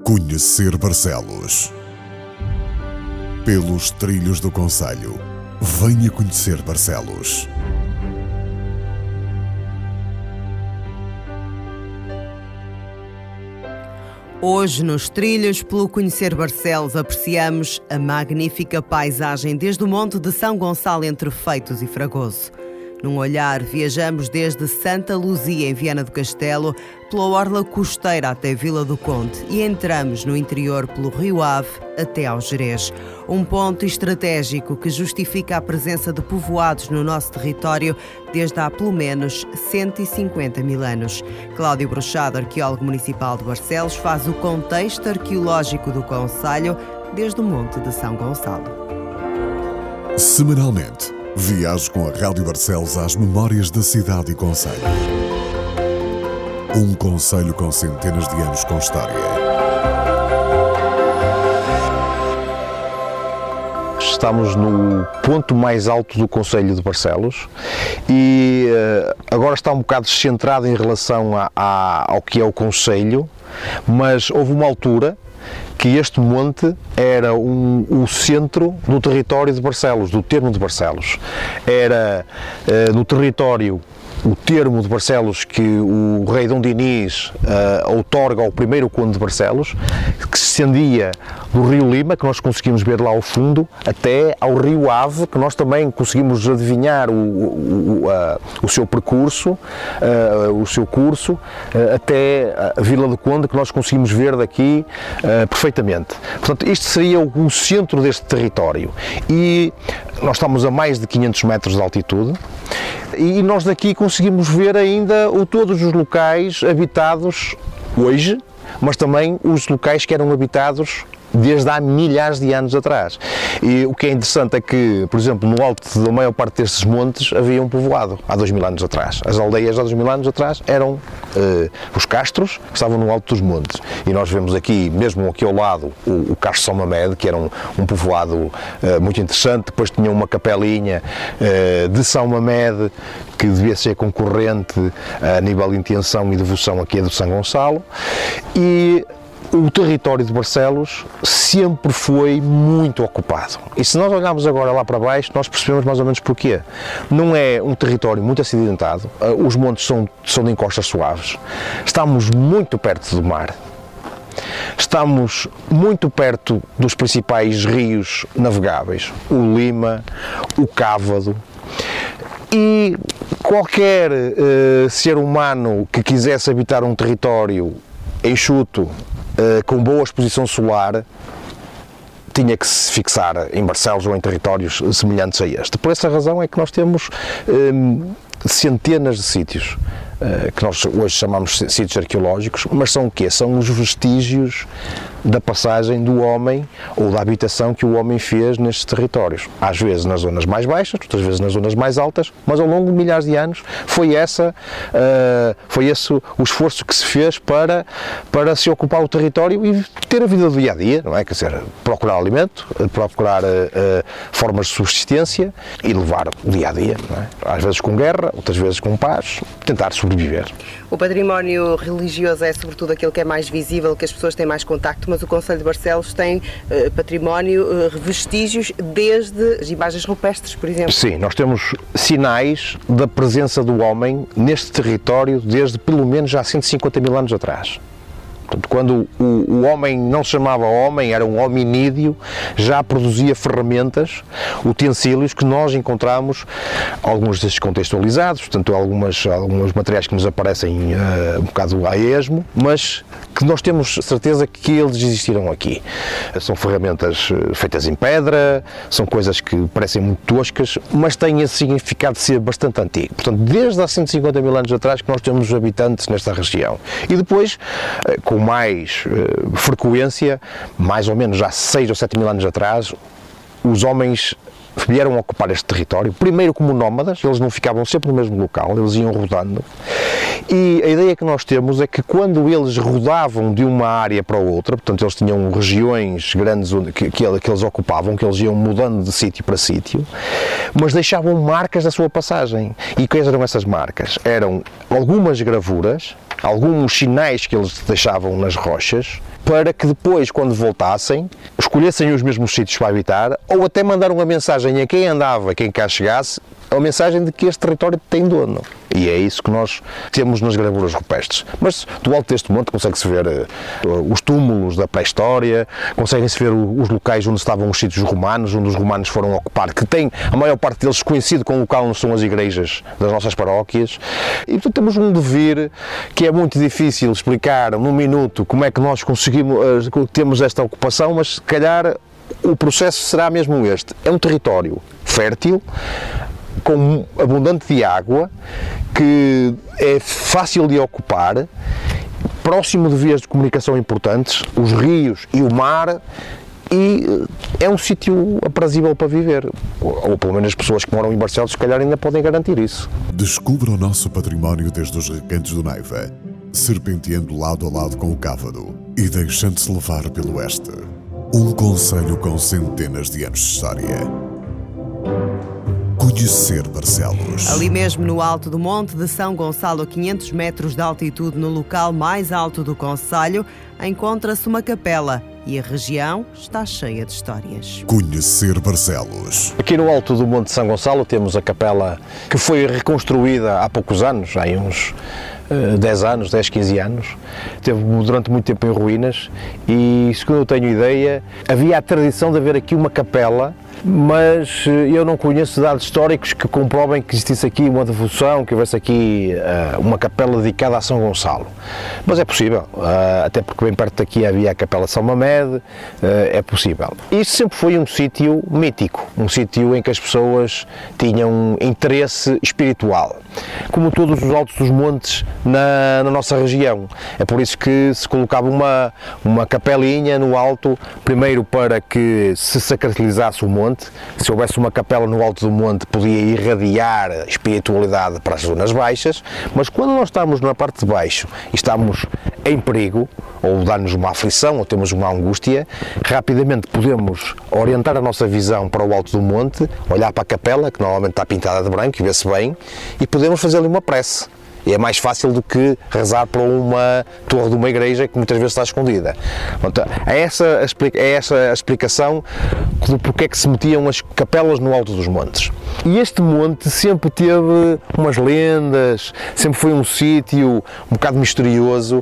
Conhecer Barcelos. Pelos trilhos do concelho, venha conhecer Barcelos. Hoje, nos trilhos pelo Conhecer Barcelos, apreciamos a magnífica paisagem desde o Monte de São Gonçalo entre Feitos e Fragoso. Num olhar, viajamos desde Santa Luzia, em Viana do Castelo, pela orla costeira até Vila do Conde e entramos no interior pelo Rio Ave até ao Gerês. Um ponto estratégico que justifica a presença de povoados no nosso território desde há pelo menos 150 mil anos. Cláudio Bruchado, arqueólogo municipal de Barcelos, faz o contexto arqueológico do concelho desde o Monte de São Gonçalo. Semanalmente, viaje com a Rádio Barcelos às memórias da cidade e concelho. Um concelho com centenas de anos com história. Estamos no ponto mais alto do concelho de Barcelos e agora está um bocado descentrado em relação ao que é o concelho, mas houve uma altura que este monte era o centro do território de Barcelos, do termo de Barcelos. Era no território, o termo de Barcelos, que o rei Dom Dinis outorga ao primeiro conde de Barcelos, que se estendia do rio Lima, que nós conseguimos ver lá ao fundo, até ao rio Ave, que nós também conseguimos adivinhar o seu percurso, o seu curso, até a Vila do Conde, que nós conseguimos ver daqui perfeitamente. Portanto, isto seria o centro deste território. E nós estamos a mais de 500 metros de altitude, e nós daqui conseguimos ver ainda todos os locais habitados hoje, mas também os locais que eram habitados desde há milhares de anos atrás. E o que é interessante é que, por exemplo, no alto da maior parte destes montes havia um povoado há 2000 anos atrás. As aldeias há 2000 anos atrás eram os castros que estavam no alto dos montes. E nós vemos aqui, mesmo aqui ao lado, o Castro São Mamede, que era um povoado muito interessante. Depois tinha uma capelinha de São Mamede, que devia ser concorrente a nível de intenção e devoção aqui do São Gonçalo. E o território de Barcelos sempre foi muito ocupado. E se nós olharmos agora lá para baixo, nós percebemos mais ou menos porquê. Não é um território muito acidentado, os montes são de encostas suaves, estamos muito perto do mar, estamos muito perto dos principais rios navegáveis, o Lima, o Cávado, e qualquer ser humano que quisesse habitar um território enxuto, com boa exposição solar, tinha que se fixar em Barcelos ou em territórios semelhantes a este. Por essa razão é que nós temos centenas de sítios, que nós hoje chamamos de sítios arqueológicos, mas são o quê? São os vestígios da passagem do homem ou da habitação que o homem fez nestes territórios. Às vezes nas zonas mais baixas, outras vezes nas zonas mais altas, mas ao longo de milhares de anos foi esse o esforço que se fez para se ocupar o território e ter a vida do dia-a-dia, não é? Quer dizer, procurar alimento, procurar formas de subsistência e levar o dia-a-dia, não é? Às vezes com guerra, outras vezes com paz, tentar sobreviver. O património religioso é sobretudo aquele que é mais visível, que as pessoas têm mais contacto, mas o concelho de Barcelos tem património, vestígios desde as imagens rupestres, por exemplo. Sim, nós temos sinais da presença do homem neste território desde pelo menos já 150 mil anos atrás. Portanto, quando o homem não se chamava homem, era um hominídeo, já produzia ferramentas, utensílios que nós encontramos, alguns desses contextualizados, portanto alguns materiais que nos aparecem um bocado a esmo, mas que nós temos certeza que eles existiram aqui. São ferramentas feitas em pedra, são coisas que parecem muito toscas, mas têm esse significado de ser bastante antigo. Portanto, desde há 150 mil anos atrás que nós temos habitantes nesta região. E depois, com mais frequência, mais ou menos já 6 ou 7 mil anos atrás, os homens vieram ocupar este território, primeiro como nómadas, eles não ficavam sempre no mesmo local, eles iam rodando, e a ideia que nós temos é que quando eles rodavam de uma área para outra, portanto eles tinham regiões grandes que eles ocupavam, que eles iam mudando de sítio para sítio, mas deixavam marcas da sua passagem. E quais eram essas marcas? Eram algumas gravuras, alguns sinais que eles deixavam nas rochas, para que depois, quando voltassem, escolhessem os mesmos sítios para habitar, ou até mandaram uma mensagem a quem andava, a quem cá chegasse, a mensagem de que este território tem dono. E é isso que nós temos nas gravuras rupestres. Mas do alto deste monte consegue-se ver os túmulos da pré-história, conseguem-se ver os locais onde estavam os sítios romanos, onde os romanos foram ocupar, que tem a maior parte deles conhecido com o local onde são as igrejas das nossas paróquias. E portanto temos um devir que é muito difícil explicar num minuto como é que nós temos esta ocupação, mas se calhar o processo será mesmo este. É um território fértil, com abundante de água, que é fácil de ocupar, próximo de vias de comunicação importantes, os rios e o mar, e é um sítio aprazível para viver, ou pelo menos as pessoas que moram em Barcelos se calhar ainda podem garantir isso. Descubra o nosso património desde os recantos do Neiva, serpenteando lado a lado com o Cávado e deixando-se levar pelo oeste. Um concelho com centenas de anos de história. Conhecer Barcelos. Ali mesmo no alto do Monte de São Gonçalo, a 500 metros de altitude, no local mais alto do concelho, encontra-se uma capela e a região está cheia de histórias. Conhecer Barcelos. Aqui no alto do Monte de São Gonçalo temos a capela que foi reconstruída há poucos anos, há uns 10, 15 anos. Esteve durante muito tempo em ruínas e, segundo eu tenho ideia, havia a tradição de haver aqui uma capela, mas eu não conheço dados históricos que comprovem que existisse aqui uma devoção, que houvesse aqui uma capela dedicada a São Gonçalo. Mas é possível, até porque bem perto daqui havia a capela de São Mamed, é possível. Isto sempre foi um sítio mítico, um sítio em que as pessoas tinham interesse espiritual, como todos os altos dos montes na nossa região. É por isso que se colocava uma capelinha no alto, primeiro para que se sacralizasse o monte. Se houvesse uma capela no alto do monte, podia irradiar espiritualidade para as zonas baixas, mas quando nós estamos na parte de baixo e estamos em perigo, ou dá-nos uma aflição, ou temos uma angústia, rapidamente podemos orientar a nossa visão para o alto do monte, olhar para a capela, que normalmente está pintada de branco e vê-se bem, e podemos fazer ali uma prece. E é mais fácil do que rezar para uma torre de uma igreja que muitas vezes está escondida. Portanto, é essa a explicação do porquê é que se metiam as capelas no alto dos montes. E este monte sempre teve umas lendas, sempre foi um sítio um bocado misterioso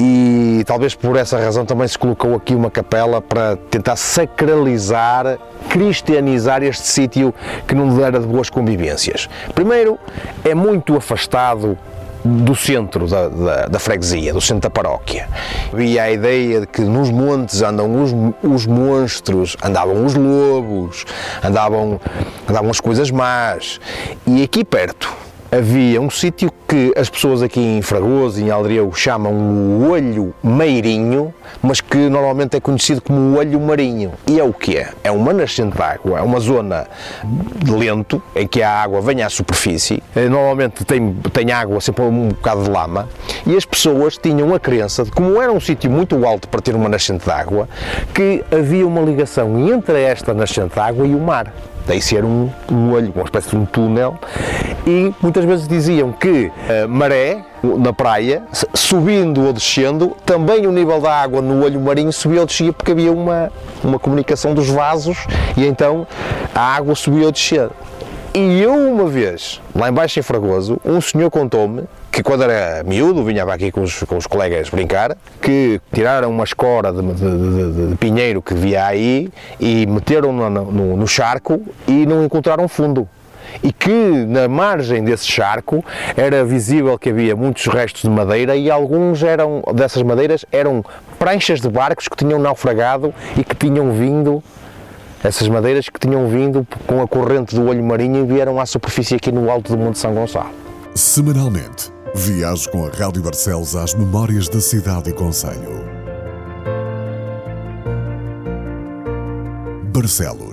e talvez por essa razão também se colocou aqui uma capela para tentar sacralizar, cristianizar este sítio que não era de boas convivências. Primeiro, é muito afastado do centro da freguesia, do centro da paróquia. Havia a ideia de que nos montes andam os monstros, andavam os lobos, andavam as coisas más. E aqui perto havia um sítio que as pessoas aqui em Fragoso e em Aldreu chamam o Olho Meirinho, mas que normalmente é conhecido como o Olho Marinho. E é o que é? É uma nascente de água, é uma zona de lento, em que a água vem à superfície, normalmente tem água, sempre um bocado de lama, e as pessoas tinham a crença de, como era um sítio muito alto para ter uma nascente de água, que havia uma ligação entre esta nascente de água e o mar. Daí ser um olho, uma espécie de um túnel, e muitas vezes diziam que a maré na praia, subindo ou descendo, também o nível da água no Olho Marinho subia ou descia, porque havia uma comunicação dos vasos e então a água subia ou descia. E eu uma vez, lá embaixo em Fragoso, um senhor contou-me que quando era miúdo, vinha aqui com os colegas brincar, que tiraram uma escora de pinheiro que via aí e meteram no charco e não encontraram fundo. E que na margem desse charco era visível que havia muitos restos de madeira e alguns dessas madeiras eram pranchas de barcos que tinham naufragado e que tinham vindo, essas madeiras que tinham vindo com a corrente do Olho Marinho e vieram à superfície aqui no alto do Monte de São Gonçalo. Semanalmente, viaje com a Rádio Barcelos às memórias da cidade e concelho. Barcelos,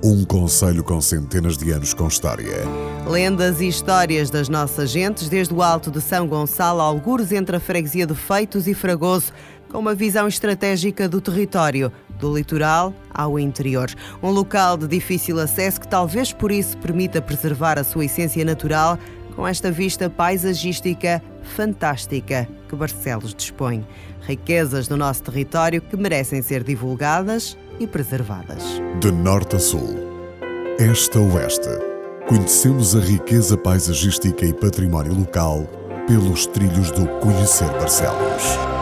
Um concelho com centenas de anos com história. Lendas e histórias das nossas gentes, desde o Alto de São Gonçalo, algures entre a freguesia de Feitos e Fragoso, com uma visão estratégica do território, do litoral ao interior. Um local de difícil acesso que talvez por isso permita preservar a sua essência natural, com esta vista paisagística fantástica que Barcelos dispõe. Riquezas do nosso território que merecem ser divulgadas e preservadas. De norte a sul, este a oeste, conhecemos a riqueza paisagística e património local pelos trilhos do Conhecer Barcelos.